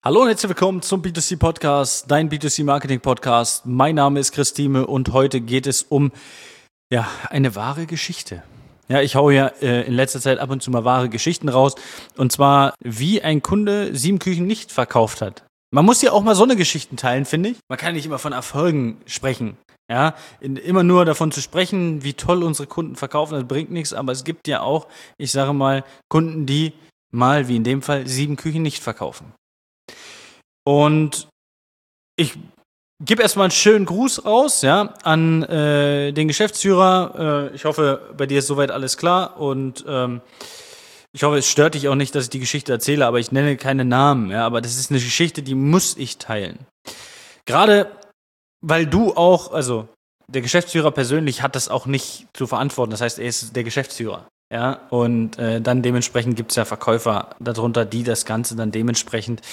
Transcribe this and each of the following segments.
Hallo und herzlich willkommen zum B2C Podcast, dein B2C Marketing Podcast. Mein Name ist Christine und heute geht es um eine wahre Geschichte. Ja, ich haue ja in letzter Zeit ab und zu mal wahre Geschichten raus. Und zwar, wie ein Kunde 7 Küchen nicht verkauft hat. Man muss ja auch mal so eine Geschichten teilen, finde ich. Man kann nicht immer von Erfolgen sprechen. Ja, immer nur davon zu sprechen, wie toll unsere Kunden verkaufen, das bringt nichts. Aber es gibt ja auch, ich sage mal, Kunden, die mal, wie in dem Fall, 7 Küchen nicht verkaufen. Und ich gebe erstmal einen schönen Gruß raus, ja, an den Geschäftsführer. Ich hoffe, bei dir ist soweit alles klar und ich hoffe, es stört dich auch nicht, dass ich die Geschichte erzähle, aber ich nenne keine Namen, ja, aber das ist eine Geschichte, die muss ich teilen. Gerade weil du auch, also der Geschäftsführer persönlich hat das auch nicht zu verantworten, das heißt, er ist der Geschäftsführer. Ja, und dann dementsprechend gibt es ja Verkäufer darunter, die das Ganze dann dementsprechend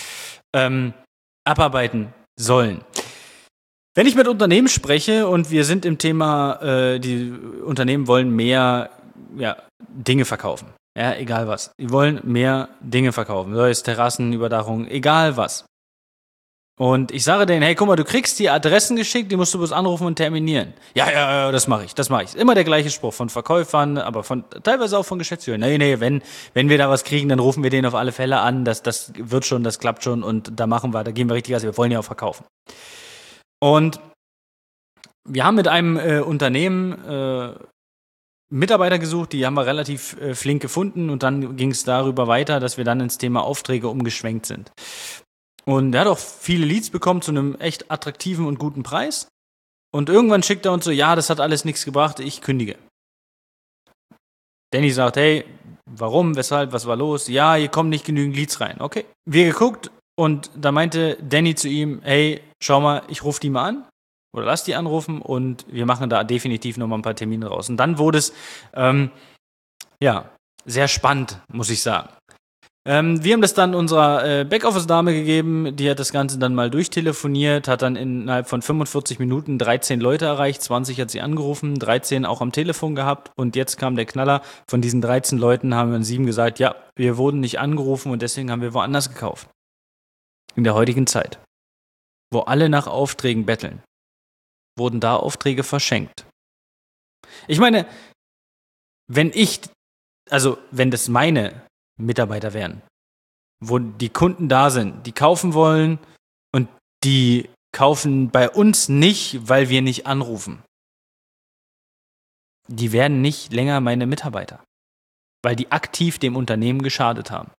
abarbeiten sollen. Wenn ich mit Unternehmen spreche und wir sind im Thema, die Unternehmen wollen mehr Dinge verkaufen. Ja, egal was. Die wollen mehr Dinge verkaufen. Sei es Terrassenüberdachung, egal was. Und ich sage denen, hey, guck mal, du kriegst die Adressen geschickt, die musst du bloß anrufen und terminieren. Ja, das mache ich. Immer der gleiche Spruch von Verkäufern, aber teilweise auch von Geschäftsführern. Nee, wenn wir da was kriegen, dann rufen wir den auf alle Fälle an, das wird schon, das klappt schon und da gehen wir richtig Gas, wir wollen ja auch verkaufen. Und wir haben mit einem Unternehmen Mitarbeiter gesucht, die haben wir relativ flink gefunden und dann ging es darüber weiter, dass wir dann ins Thema Aufträge umgeschwenkt sind. Und er hat auch viele Leads bekommen zu einem echt attraktiven und guten Preis. Und irgendwann schickt er uns so, ja, das hat alles nichts gebracht, ich kündige. Danny sagt, hey, warum, weshalb, was war los? Ja, hier kommen nicht genügend Leads rein. Okay. Wir geguckt und da meinte Danny zu ihm, hey, schau mal, ich rufe die mal an oder lass die anrufen und wir machen da definitiv nochmal ein paar Termine raus. Und dann wurde es, sehr spannend, muss ich sagen. Wir haben das dann unserer Backoffice-Dame gegeben, die hat das Ganze dann mal durchtelefoniert, hat dann innerhalb von 45 Minuten 13 Leute erreicht, 20 hat sie angerufen, 13 auch am Telefon gehabt und jetzt kam der Knaller, von diesen 13 Leuten haben wir 7 gesagt, ja, wir wurden nicht angerufen und deswegen haben wir woanders gekauft. In der heutigen Zeit, wo alle nach Aufträgen betteln, wurden da Aufträge verschenkt. Ich meine, wenn das meine Mitarbeiter wären, wo die Kunden da sind, die kaufen wollen und die kaufen bei uns nicht, weil wir nicht anrufen. Die werden nicht länger meine Mitarbeiter, weil die aktiv dem Unternehmen geschadet haben.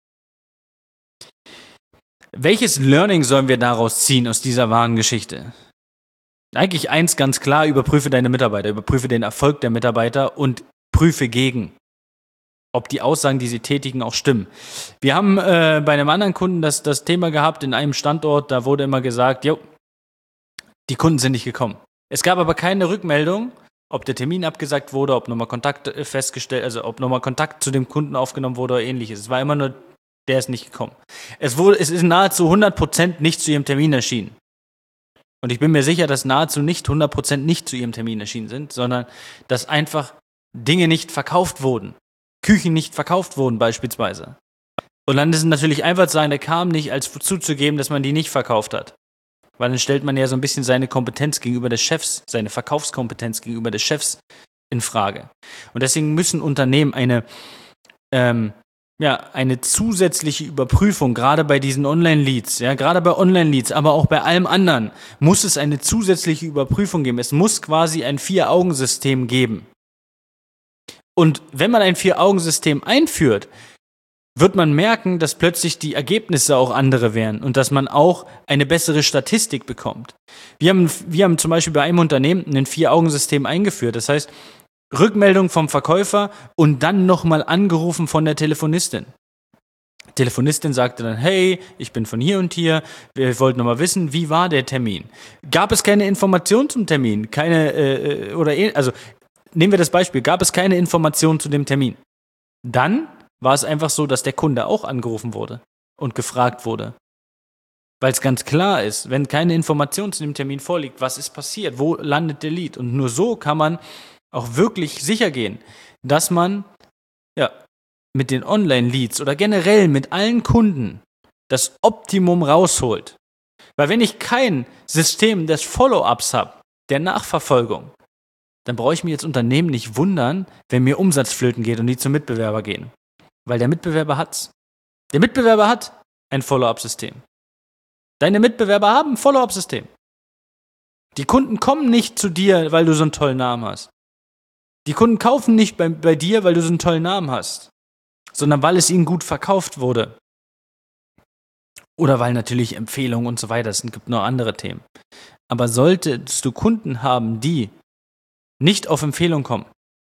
Welches Learning sollen wir daraus ziehen aus dieser wahren Geschichte? Eigentlich eins ganz klar, überprüfe deine Mitarbeiter, überprüfe den Erfolg der Mitarbeiter und prüfe gegen, ob die Aussagen, die sie tätigen, auch stimmen. Wir haben bei einem anderen Kunden das Thema gehabt, in einem Standort, da wurde immer gesagt, die Kunden sind nicht gekommen. Es gab aber keine Rückmeldung, ob der Termin abgesagt wurde, ob nochmal Kontakt ob nochmal Kontakt zu dem Kunden aufgenommen wurde oder ähnliches. Es war immer nur, der ist nicht gekommen. Es ist nahezu 100% nicht zu ihrem Termin erschienen. Und ich bin mir sicher, dass nahezu nicht 100% nicht zu ihrem Termin erschienen sind, sondern dass einfach Dinge nicht verkauft wurden. Küchen nicht verkauft wurden beispielsweise. Und dann ist es natürlich einfach zu sagen, der kam nicht, als zuzugeben, dass man die nicht verkauft hat. Weil dann stellt man ja so ein bisschen seine Kompetenz gegenüber des Chefs, seine Verkaufskompetenz gegenüber des Chefs in Frage. Und deswegen müssen Unternehmen eine zusätzliche Überprüfung, gerade bei diesen Online-Leads, gerade bei Online-Leads, aber auch bei allem anderen, muss es eine zusätzliche Überprüfung geben. Es muss quasi ein 4-Augen-System geben. Und wenn man ein 4-Augen-System einführt, wird man merken, dass plötzlich die Ergebnisse auch andere wären und dass man auch eine bessere Statistik bekommt. Wir haben zum Beispiel bei einem Unternehmen ein 4-Augen-System eingeführt. Das heißt, Rückmeldung vom Verkäufer und dann nochmal angerufen von der Telefonistin. Die Telefonistin sagte dann, hey, ich bin von hier und hier, wir wollten nochmal wissen, wie war der Termin? Gab es keine Information zum Termin? Nehmen wir das Beispiel, gab es keine Informationen zu dem Termin. Dann war es einfach so, dass der Kunde auch angerufen wurde und gefragt wurde. Weil es ganz klar ist, wenn keine Information zu dem Termin vorliegt, was ist passiert, wo landet der Lead? Und nur so kann man auch wirklich sicher gehen, dass man mit den Online-Leads oder generell mit allen Kunden das Optimum rausholt. Weil wenn ich kein System des Follow-ups habe, der Nachverfolgung, dann brauche ich mir als Unternehmen nicht wundern, wenn mir Umsatz flöten geht und die zum Mitbewerber gehen. Weil der Mitbewerber hat's. Der Mitbewerber hat ein Follow-up-System. Deine Mitbewerber haben ein Follow-up-System. Die Kunden kommen nicht zu dir, weil du so einen tollen Namen hast. Die Kunden kaufen nicht bei dir, weil du so einen tollen Namen hast, sondern weil es ihnen gut verkauft wurde. Oder weil natürlich Empfehlungen und so weiter, es gibt noch andere Themen. Aber solltest du Kunden haben, die nicht auf Empfehlung kommen,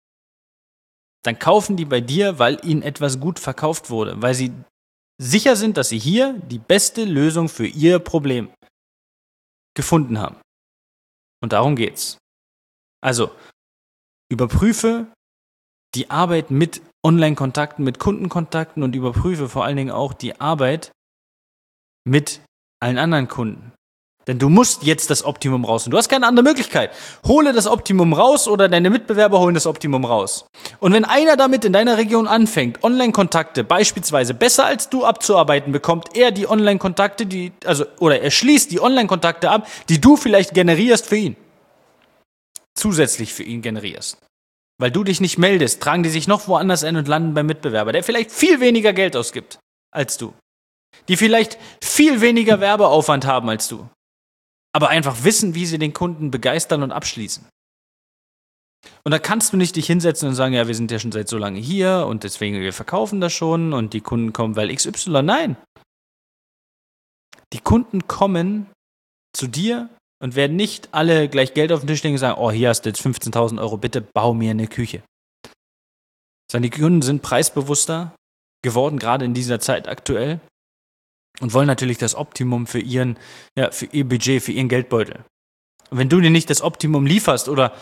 dann kaufen die bei dir, weil ihnen etwas gut verkauft wurde, weil sie sicher sind, dass sie hier die beste Lösung für ihr Problem gefunden haben. Und darum geht's. Also, überprüfe die Arbeit mit Online-Kontakten, mit Kundenkontakten und überprüfe vor allen Dingen auch die Arbeit mit allen anderen Kunden. Denn du musst jetzt das Optimum raus. Und du hast keine andere Möglichkeit. Hole das Optimum raus oder deine Mitbewerber holen das Optimum raus. Und wenn einer damit in deiner Region anfängt, Online-Kontakte beispielsweise besser als du abzuarbeiten, bekommt er die Online-Kontakte, oder er schließt die Online-Kontakte ab, die du vielleicht generierst für ihn. Zusätzlich für ihn generierst. Weil du dich nicht meldest, tragen die sich noch woanders ein und landen beim Mitbewerber, der vielleicht viel weniger Geld ausgibt als du. Die vielleicht viel weniger Werbeaufwand haben als du. Aber einfach wissen, wie sie den Kunden begeistern und abschließen. Und da kannst du nicht dich hinsetzen und sagen, ja, wir sind ja schon seit so lange hier und deswegen, wir verkaufen das schon und die Kunden kommen, weil XY. Nein. Die Kunden kommen zu dir und werden nicht alle gleich Geld auf den Tisch legen und sagen, oh, hier hast du jetzt 15.000 Euro, bitte bau mir eine Küche. Sondern die Kunden sind preisbewusster geworden, gerade in dieser Zeit aktuell. Und wollen natürlich das Optimum für ihr Budget, für ihren Geldbeutel. Und wenn du dir nicht das Optimum lieferst oder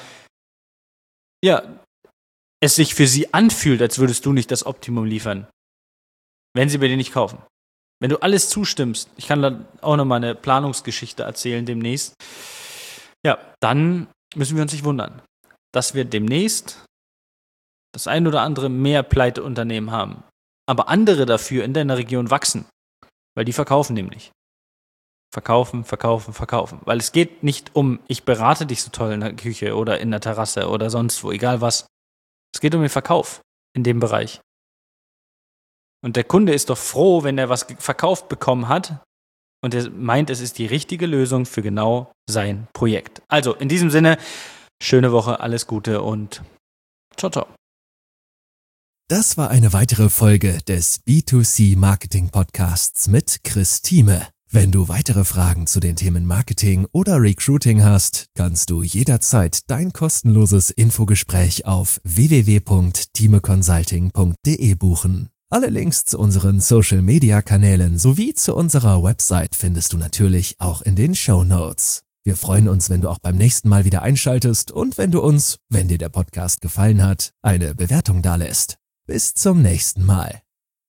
es sich für sie anfühlt, als würdest du nicht das Optimum liefern, werden sie bei dir nicht kaufen. Wenn du alles zustimmst, ich kann da auch nochmal eine Planungsgeschichte erzählen demnächst, dann müssen wir uns nicht wundern, dass wir demnächst das ein oder andere mehr Pleiteunternehmen haben. Aber andere dafür in deiner Region wachsen. Weil die verkaufen nämlich. Verkaufen. Weil es geht nicht um, ich berate dich so toll in der Küche oder in der Terrasse oder sonst wo, egal was. Es geht um den Verkauf in dem Bereich. Und der Kunde ist doch froh, wenn er was verkauft bekommen hat und er meint, es ist die richtige Lösung für genau sein Projekt. Also, in diesem Sinne, schöne Woche, alles Gute und ciao, ciao. Das war eine weitere Folge des B2C Marketing Podcasts mit Chris Thieme. Wenn du weitere Fragen zu den Themen Marketing oder Recruiting hast, kannst du jederzeit dein kostenloses Infogespräch auf www.thimeconsulting.de buchen. Alle Links zu unseren Social-Media-Kanälen sowie zu unserer Website findest du natürlich auch in den Shownotes. Wir freuen uns, wenn du auch beim nächsten Mal wieder einschaltest und wenn du uns, wenn dir der Podcast gefallen hat, eine Bewertung dalässt. Bis zum nächsten Mal.